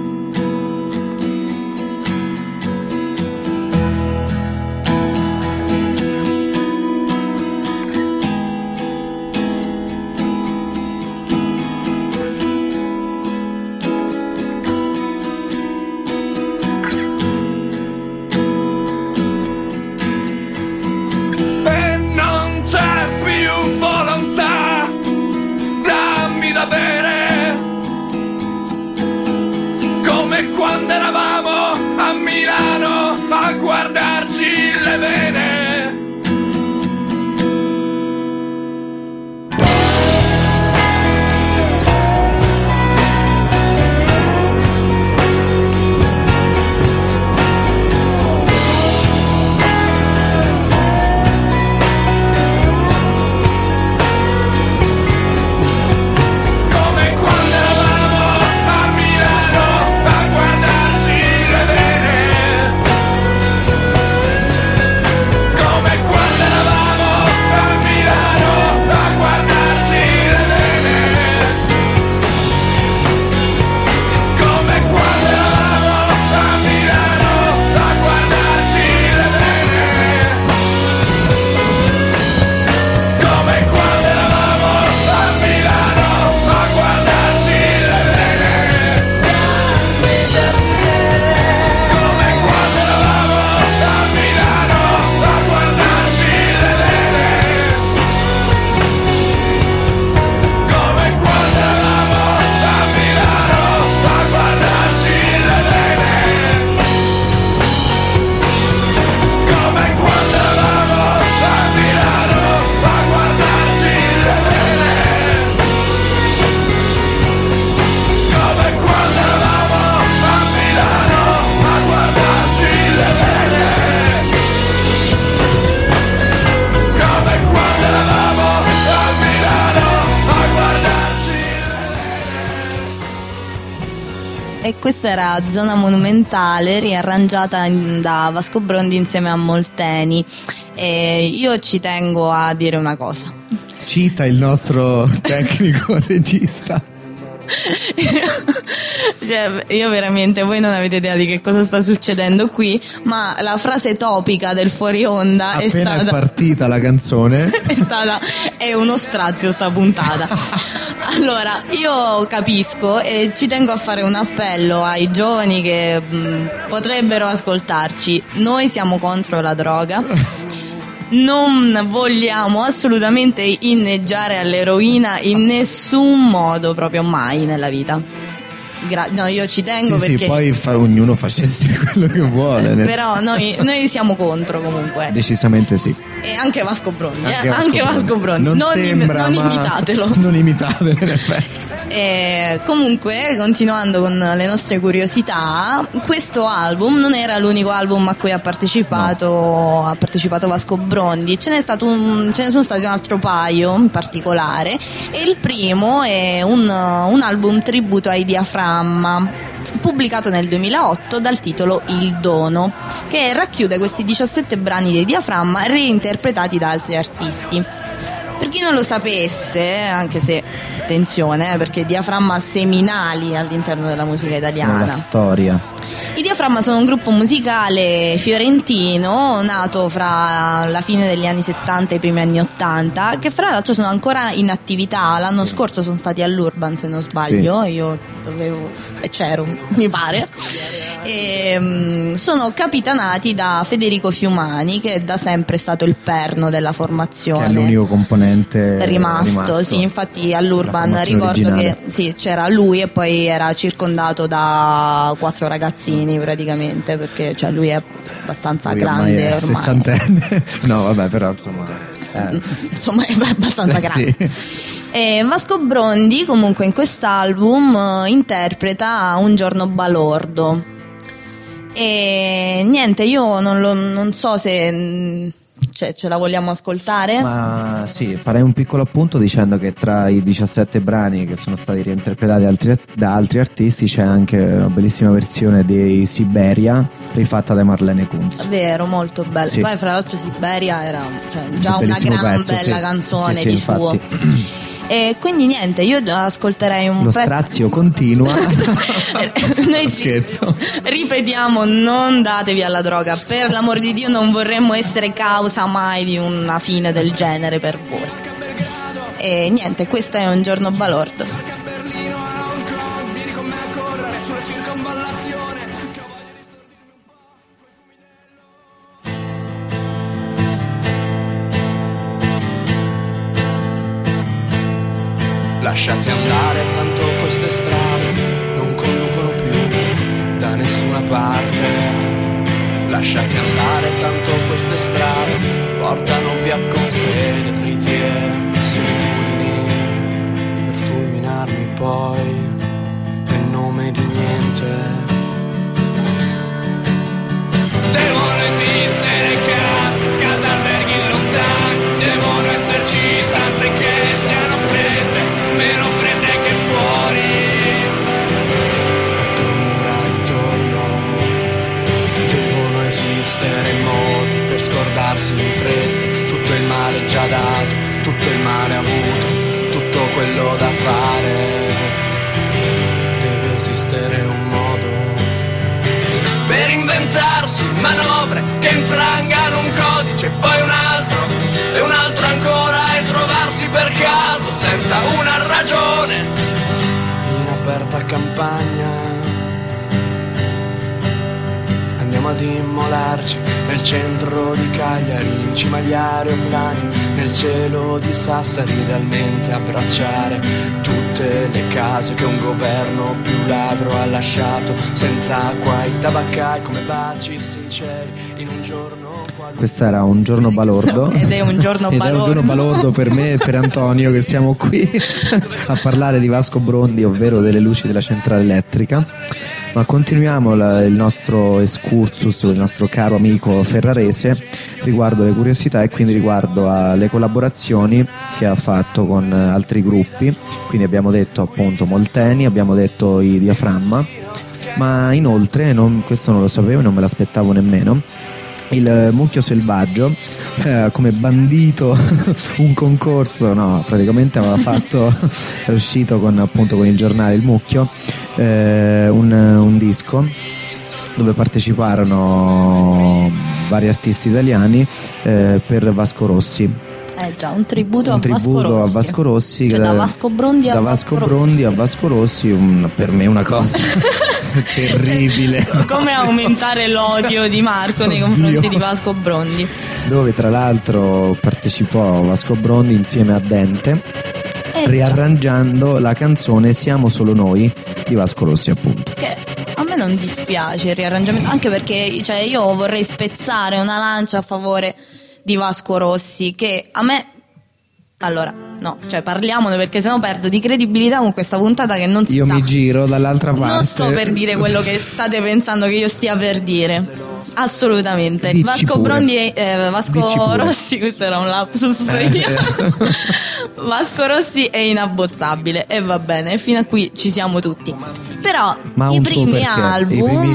Quando eravamo a Milano a guardarci le vene. E questa era Zona Monumentale, riarrangiata da Vasco Brondi insieme a Molteni. E io ci tengo a dire una cosa. Cita il nostro tecnico regista. Cioè, io veramente, voi non avete idea di che cosa sta succedendo qui, ma la frase topica del fuori onda appena è partita la canzone è uno strazio sta puntata. Allora, io capisco e ci tengo a fare un appello ai giovani che potrebbero ascoltarci. Noi siamo contro la droga, non vogliamo assolutamente inneggiare all'eroina in nessun modo, proprio mai nella vita. No, io ci tengo sì, perché sì, poi ognuno facesse quello che vuole. Però noi siamo contro comunque. Decisamente sì. E anche Vasco Brondi, anche Vasco Brondi. Non sembra, non imitatelo. Non imitatelo in effetti. Comunque, continuando con le nostre curiosità, questo album non era l'unico album a cui ha partecipato Vasco Brondi. Ce ne sono stati un altro paio in particolare, e il primo è un album tributo ai Diaframma, pubblicato nel 2008 dal titolo Il Dono, che racchiude questi 17 brani dei Diaframma reinterpretati da altri artisti. Per chi non lo sapesse, anche se attenzione, perché Diaframma seminali all'interno della musica italiana. La storia. I Diaframma sono un gruppo musicale fiorentino nato fra la fine degli anni 70 e i primi anni 80, che fra l'altro sono ancora in attività. L'anno scorso sono stati all'Urban, se non sbaglio, io c'ero, mi pare. E sono capitanati da Federico Fiumani, che da sempre è stato il perno della formazione, che è l'unico componente rimasto. Sì, infatti all'Urban ricordo originale. Che sì, c'era lui e poi era circondato da 4 ragazzini praticamente, perché cioè lui è abbastanza grande ormai. 60enne. No, vabbè, però insomma è abbastanza grande. Sì. E Vasco Brondi comunque in quest'album interpreta Un giorno balordo. E niente, io non so se ce la vogliamo ascoltare. Ma sì, farei un piccolo appunto dicendo che tra i 17 brani che sono stati reinterpretati da altri artisti c'è anche una bellissima versione di Siberia rifatta da Marlene Kunz. Vero, molto bella. Sì. Poi fra l'altro Siberia era già una gran bella canzone di infatti. suo. E quindi niente, io ascolterei un Lo strazio continua. Noi scherzo. Ripetiamo, non datevi alla droga, per l'amor di Dio, non vorremmo essere causa mai di una fine del genere per voi. E niente, questo è Un giorno balordo. Lasciate andare, tanto queste strade non conducono più da nessuna parte. Lasciate andare, tanto queste strade portano via con sé detriti e solitudini, per fulminarmi poi nel nome di niente. Devono esistere case, alberghi lontani, devono esserci stanze che siano meno fredde che fuori, 4 mura intorno. Devono esistere modi per scordarsi in fretta tutto il male già dato, tutto il male avuto, tutto quello da fare. Deve esistere un modo per inventarsi manovre che infrangano un codice, poi un altro e un altro ancora, e trovarsi per caso senza una ragione in aperta campagna. Andiamo ad immolarci nel centro di Cagliari, in cima agli aeroplani, nel cielo di Sassari, idealmente abbracciare tutte le case che un governo più ladro ha lasciato, senza acqua, i tabaccai come baci sinceri in un giorno. Questo era Un giorno balordo. Ed è un giorno balordo. Ed è un giorno balordo per me e per Antonio, che siamo qui a parlare di Vasco Brondi, ovvero delle luci della centrale elettrica. Ma continuiamo il nostro excursus con il nostro caro amico ferrarese riguardo le curiosità, e quindi riguardo alle collaborazioni che ha fatto con altri gruppi. Quindi abbiamo detto appunto Molteni, abbiamo detto i Diaframma, ma inoltre, questo non lo sapevo e non me l'aspettavo nemmeno, il Mucchio Selvaggio come bandito un concorso, no, praticamente aveva fatto, è uscito con il giornale Il Mucchio, un disco dove parteciparono vari artisti italiani per Vasco Rossi. Già, un tributo a Vasco Rossi, cioè da Vasco Brondi a Vasco Rossi, per me una cosa terribile. Cioè, come aumentare l'odio di Marco nei confronti di Vasco Brondi, dove tra l'altro partecipò Vasco Brondi insieme a Dente. riarrangiando la canzone Siamo solo noi di Vasco Rossi, appunto. Che a me non dispiace il riarrangiamento, anche perché cioè, io vorrei spezzare una lancia a favore di Vasco Rossi, che a me... Allora, no, cioè parliamone, perché sennò perdo di credibilità con questa puntata che non si io sa. Io mi giro dall'altra parte. Non sto per dire quello che state pensando che io stia per dire. Assolutamente. Dici Vasco pure. Brondi Vasco Rossi, questo era un lapsus freudiano. Vasco Rossi è inabbozzabile e va bene, fino a qui ci siamo tutti. Però i primi album,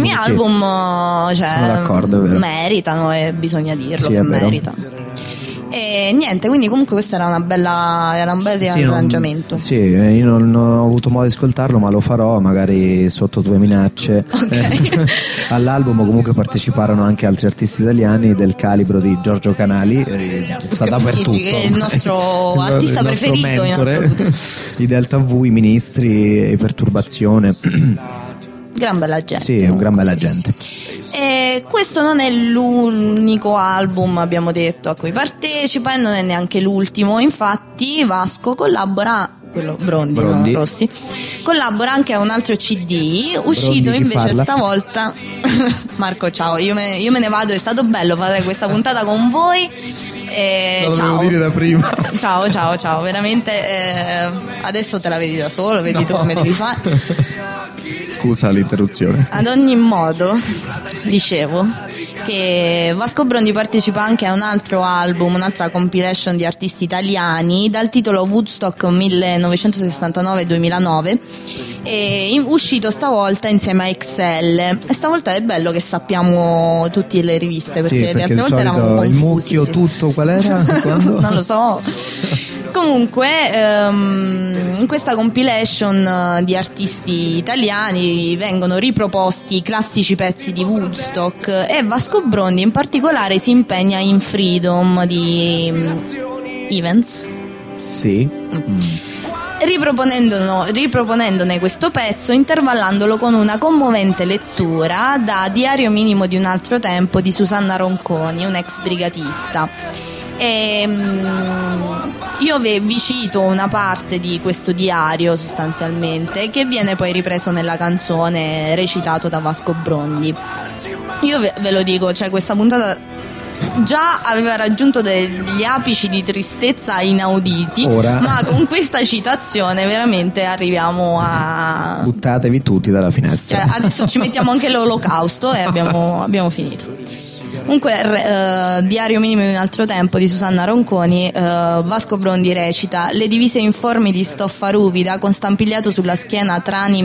cioè, sono d'accordo, è vero. meritano, e bisogna dirlo, sì, che meritano. E niente, quindi comunque questo era un bel riarrangiamento. Io non ho avuto modo di ascoltarlo, ma lo farò magari sotto tue minacce. Okay. All'album comunque parteciparono anche altri artisti italiani del calibro di Giorgio Canali, sta dappertutto. Sì, che è il nostro artista preferito mentore, in assoluto. I Delta V, i Ministri, i Perturbazione. Gran bella gente. Sì, un gran bella gente. E questo non è l'unico album, abbiamo detto, a cui partecipa, e non è neanche l'ultimo. Infatti Vasco collabora, quello Brondi. No, Rossi, collabora anche a un altro CD uscito Brondi, invece stavolta. Marco, ciao, io me ne vado, è stato bello fare questa puntata con voi. Lo ciao. devo dire da prima. Ciao, veramente adesso te la vedi da solo, vedi tu come devi fare. Scusa l'interruzione. Ad ogni modo, dicevo che Vasco Brondi partecipa anche a un altro album, un'altra compilation di artisti italiani dal titolo Woodstock 1969-2009, e uscito stavolta insieme a XL. E stavolta è bello che sappiamo tutte le riviste, perché le altre volte eravamo confusi. Il mucchio tutto qual era? Quando? Non lo so. Comunque in questa compilation di artisti italiani vengono riproposti i classici pezzi di Woodstock, e Vasco Brondi in particolare si impegna in Freedom di Evans. Sì. Riproponendone questo pezzo, intervallandolo con una commovente lettura da Diario minimo di un altro tempo di Susanna Ronconi, un'ex brigatista. E io vi cito una parte di questo diario, sostanzialmente, che viene poi ripreso nella canzone, recitato da Vasco Brondi. Io ve lo dico, cioè questa puntata già aveva raggiunto degli apici di tristezza inauditi. Ora, ma con questa citazione veramente arriviamo a... buttatevi tutti dalla finestra. Cioè, adesso ci mettiamo anche l'olocausto e abbiamo finito. Comunque, Diario minimo di un altro tempo di Susanna Ronconi, Vasco Brondi recita: le divise informi di stoffa ruvida con stampigliato sulla schiena Trani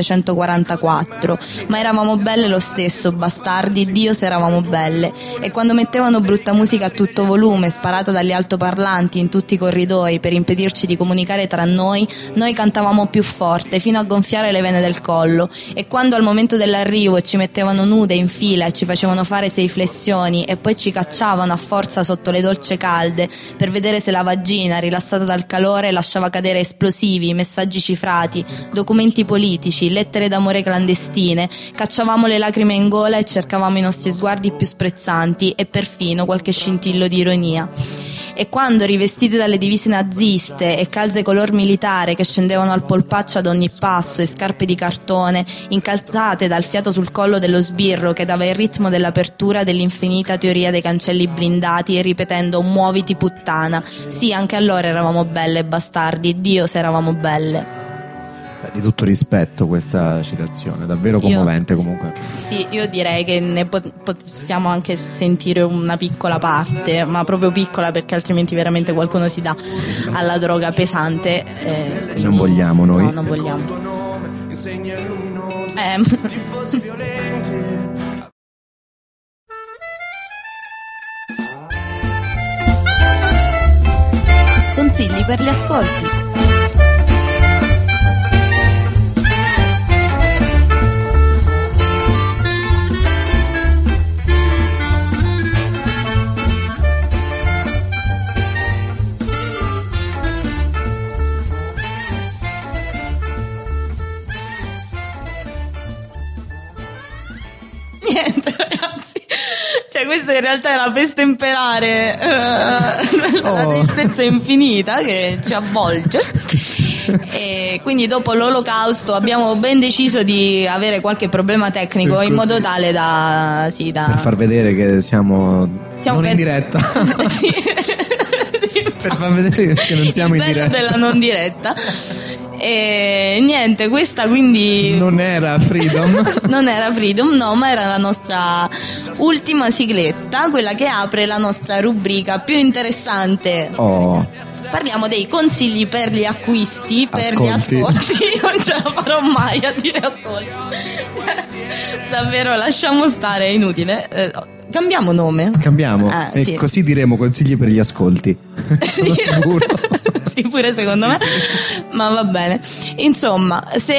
1944, ma eravamo belle lo stesso, bastardi, Dio se eravamo belle. E quando mettevano brutta musica a tutto volume, sparata dagli altoparlanti in tutti i corridoi per impedirci di comunicare tra noi cantavamo più forte fino a gonfiare le vene del collo. E quando al momento dell'arrivo ci mettevano nude in fila e ci facevano fare 6 flessioni e poi ci cacciavano a forza sotto le docce calde per vedere se la vagina, rilassata dal calore, lasciava cadere esplosivi, messaggi cifrati, documenti politici, lettere d'amore clandestine, cacciavamo le lacrime in gola e cercavamo i nostri sguardi più sprezzanti e perfino qualche scintillo di ironia. E quando, rivestite dalle divise naziste e calze color militare che scendevano al polpaccio ad ogni passo e scarpe di cartone, incalzate dal fiato sul collo dello sbirro che dava il ritmo dell'apertura dell'infinita teoria dei cancelli blindati, e ripetendo muoviti puttana, sì, anche allora eravamo belle, bastardi, Dio se eravamo belle. Di tutto rispetto questa citazione, davvero commovente. Comunque sì, io direi che ne possiamo anche sentire una piccola parte, ma proprio piccola, perché altrimenti veramente qualcuno si dà alla droga pesante. Non vogliamo noi. No, non vogliamo. Consigli per gli ascolti. Niente, ragazzi, cioè Cioè, questa in realtà era per stemperare la tristezza infinita che ci avvolge. E quindi dopo l'olocausto abbiamo ben deciso di avere qualche problema tecnico in modo tale da per far vedere che siamo non in diretta. Sì. Per far vedere che non siamo in diretta. Della non diretta. E niente, questa quindi non era Freedom. Non era Freedom, no, ma era la nostra ultima sigletta, quella che apre la nostra rubrica più interessante. Parliamo dei consigli per gli acquisti, per gli ascolti. Non ce la farò mai a dire ascolti. Davvero, lasciamo stare, è inutile. Cambiamo nome? Cambiamo. E sì. Così diremo consigli per gli ascolti. Sono sicuro. Sì, pure secondo me. Ma va bene. Insomma, se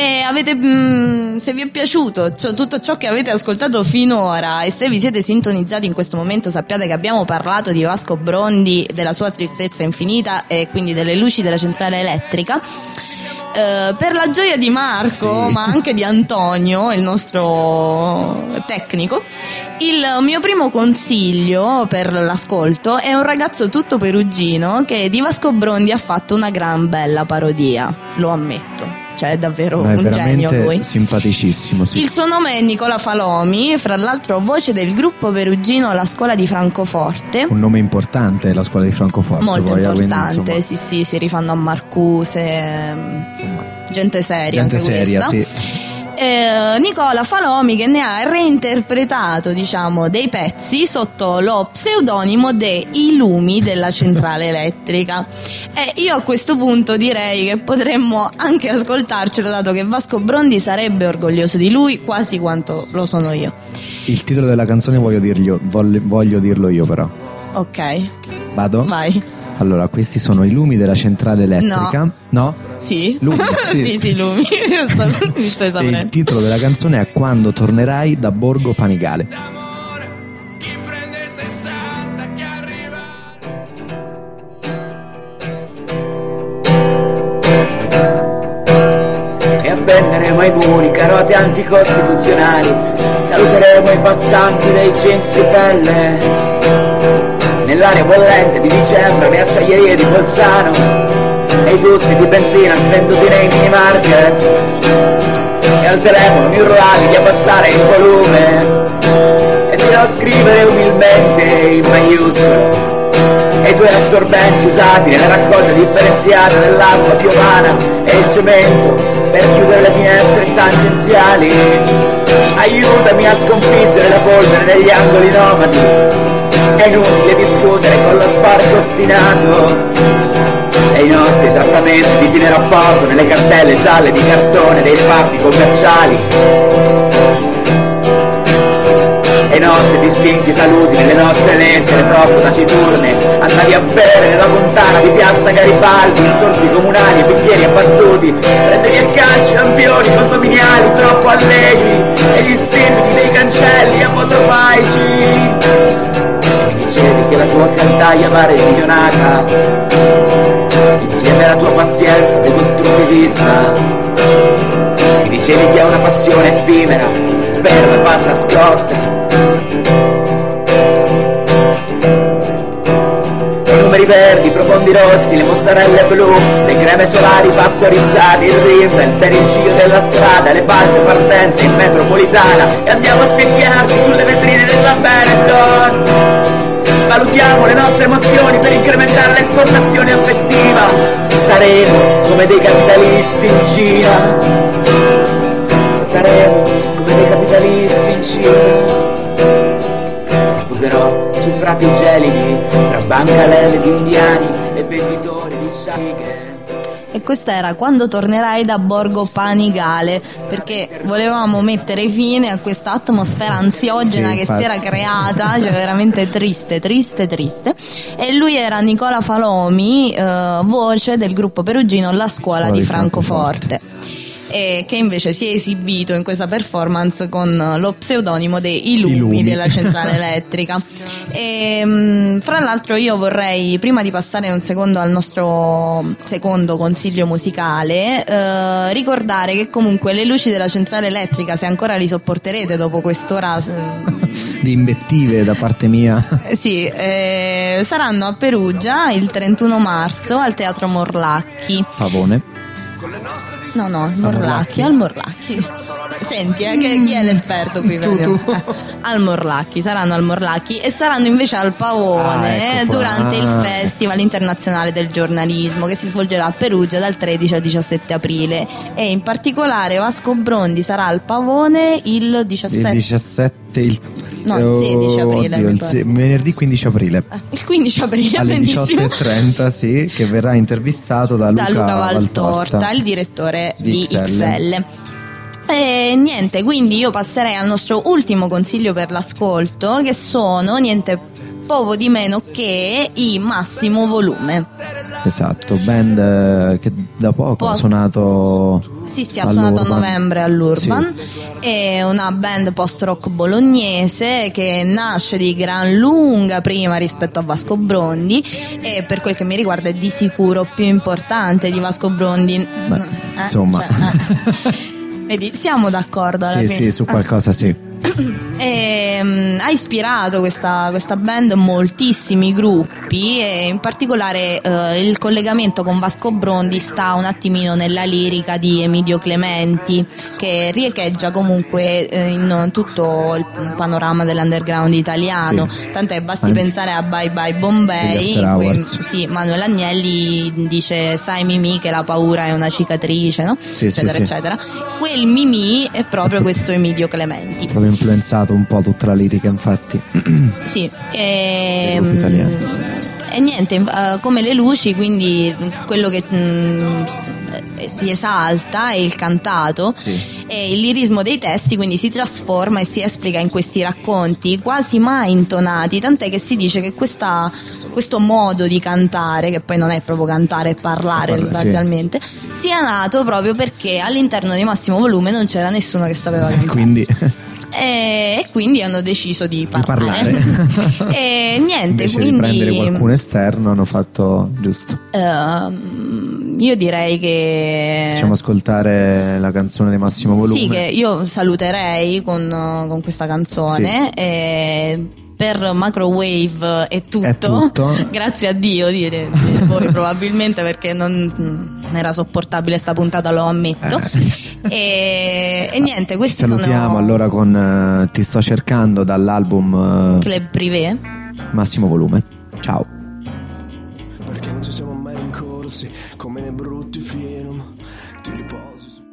vi è piaciuto tutto ciò che avete ascoltato finora e se vi siete sintonizzati in questo momento, sappiate che abbiamo parlato di Vasco Brondi, della sua tristezza infinita e quindi delle luci della centrale elettrica. Per la gioia di Marco, ma anche di Antonio, il nostro tecnico, il mio primo consiglio per l'ascolto è un ragazzo tutto perugino che di Vasco Brondi ha fatto una gran bella parodia, lo ammetto. Cioè è davvero un genio lui, simpaticissimo, sì. Il suo nome è Nicola Falomi, fra l'altro voce del gruppo perugino La Scuola di Francoforte. Un nome importante, La Scuola di Francoforte. Molto importante, quindi, sì, si rifanno a Marcuse, gente seria, gente anche seria, questa. Sì. Nicola Falomi che ne ha reinterpretato, diciamo, dei pezzi sotto lo pseudonimo dei I Lumi della centrale elettrica, e io a questo punto direi che potremmo anche ascoltarcelo, dato che Vasco Brondi sarebbe orgoglioso di lui quasi quanto lo sono io. Il titolo della canzone voglio dirlo io, però. Ok, vado? vai. Allora, questi sono i lumi della centrale elettrica. No? Sì. Lumi, sì, lumi. Mi stai sapendo. E il titolo della canzone è Quando tornerai da Borgo Panigale. E appenderemo ai muri carote anticostituzionali, saluteremo i passanti dei jeans di pelle. Nell'aria bollente di dicembre le acciaierie di Bolzano e i flussi di benzina svenduti nei mini market, e al telefono mi urlavi di abbassare il volume e ti devo scrivere umilmente in maiuscolo e i tuoi assorbenti usati nelle raccolte differenziate dell'acqua piovana e il cemento per chiudere le finestre tangenziali. Aiutami a sconfiggere la polvere negli angoli nomadi. È inutile discutere con lo sparco ostinato e i nostri trattamenti di fine rapporto nelle cartelle gialle di cartone dei reparti commerciali e i nostri distinti saluti nelle nostre lettere troppo taciturne. Andavi a bere nella fontana di piazza Garibaldi, insorsi comunali e bicchieri abbattuti, prendevi a calci lampioni condominiali troppo allegri e gli stipiti dei cancelli apotropaici. Dicevi che la tua caldaia va revisionata insieme alla tua pazienza decostruttivista. Mi dicevi che è una passione effimera, ferma e basta scotta. I numeri verdi, profondi rossi, le mozzarelle blu, le creme solari pastorizzate, il rimmel per il giro della strada, le false partenze in metropolitana, e andiamo a specchiarci sulle vetrine della Benetton. Svalutiamo le nostre emozioni per incrementare l'esportazione affettiva. Saremo come dei capitalisti in Cina. Saremo come dei capitalisti in Cina. Mi sposerò su prati gelidi, tra bancarelle di indiani e venditori di sciaghe. E questa era Quando tornerai da Borgo Panigale, perché volevamo mettere fine a questa atmosfera ansiogena che si era creata, cioè veramente triste. E lui era Nicola Falomi, voce del gruppo perugino La Scuola di Francoforte. e che invece si è esibito in questa performance con lo pseudonimo dei Lumi della centrale elettrica. E, fra l'altro, io vorrei, prima di passare un secondo al nostro secondo consiglio musicale, ricordare che comunque le luci della centrale elettrica, se ancora li sopporterete dopo quest'ora di invettive da parte mia, sì, saranno a Perugia il 31 marzo al Teatro Morlacchi. Pavone? No, Morlacchi, al Morlacchi. Senti, chi è l'esperto qui? Tu. Al Morlacchi, saranno al Morlacchi e saranno invece al Pavone ecco durante il Festival Internazionale del Giornalismo, che si svolgerà a Perugia dal 13 al 17 aprile, e in particolare Vasco Brondi sarà al Pavone il 17. Il 16 aprile. Venerdì 15 aprile. Il 15 aprile alle benissimo. 18:30, sì, che verrà intervistato da Luca Valtorta, il direttore di XL. E niente, quindi io passerei al nostro ultimo consiglio per l'ascolto, che sono niente poco di meno che i Massimo Volume. Esatto, band che da poco ha suonato. Sì, ha suonato a novembre all'Urban. Sì. È una band post-rock bolognese che nasce di gran lunga prima rispetto a Vasco Brondi, e per quel che mi riguarda è di sicuro più importante di Vasco Brondi. Insomma, vedi, siamo d'accordo alla fine. Sì, su qualcosa sì. Ha ispirato questa band moltissimi gruppi, e in particolare il collegamento con Vasco Brondi sta un attimino nella lirica di Emidio Clementi, che riecheggia comunque in tutto il panorama dell'underground italiano, tant'è basti pensare a Bye Bye Bombay, in cui Manuel Agnelli dice sai Mimì che la paura è una cicatrice, no? Eccetera eccetera. Quel Mimì è proprio questo Emidio Clementi, proprio influenzato un po' tutta la lirica, infatti. Sì, e niente, come le luci, quindi quello che si esalta è il cantato, e il lirismo dei testi, quindi si trasforma e si esplica in questi racconti quasi mai intonati, tant'è che si dice che questo modo di cantare, che poi non è proprio cantare e parlare sostanzialmente, sia nato proprio perché all'interno di Massimo Volume non c'era nessuno che sapeva cantare. E quindi hanno deciso di parlare. E niente, invece quindi di prendere qualcuno esterno hanno fatto giusto. Io direi che facciamo ascoltare la canzone di Massimo Volume. Sì, che io saluterei con questa canzone. Sì. Per Macrowave è tutto. Grazie a Dio, dire voi probabilmente, perché non era sopportabile sta puntata, lo ammetto. E niente, questi salutiamo allora con Ti sto cercando, dall'album Club Privé, Massimo Volume. Ciao. Perché non ci siamo mai rincorsi come nei brutti film, ti riposi su.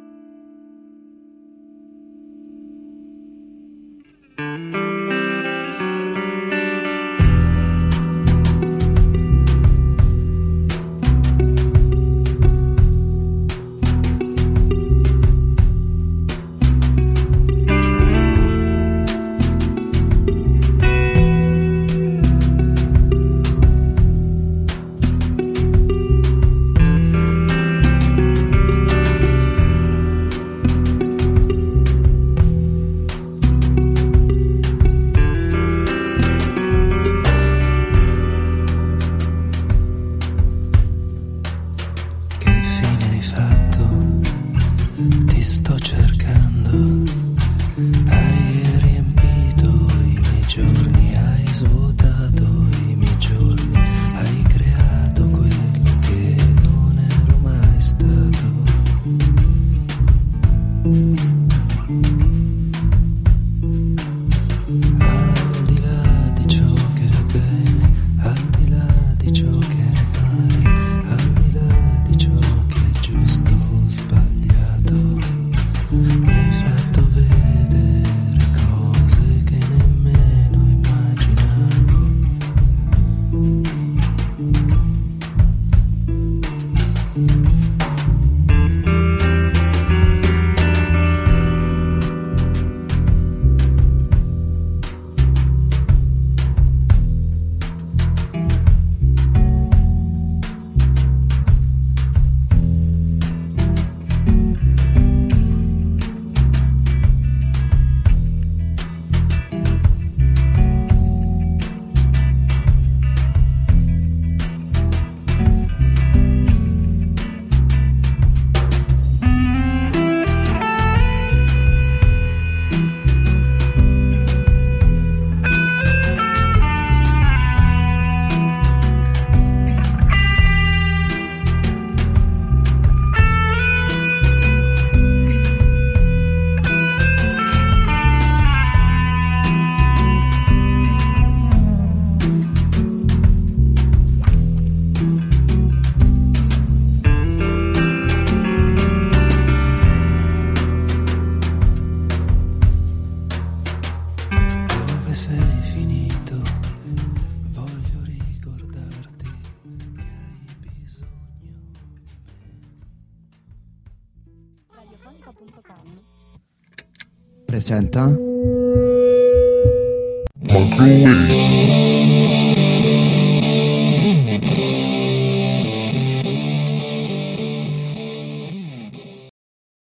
Presenta Microwave.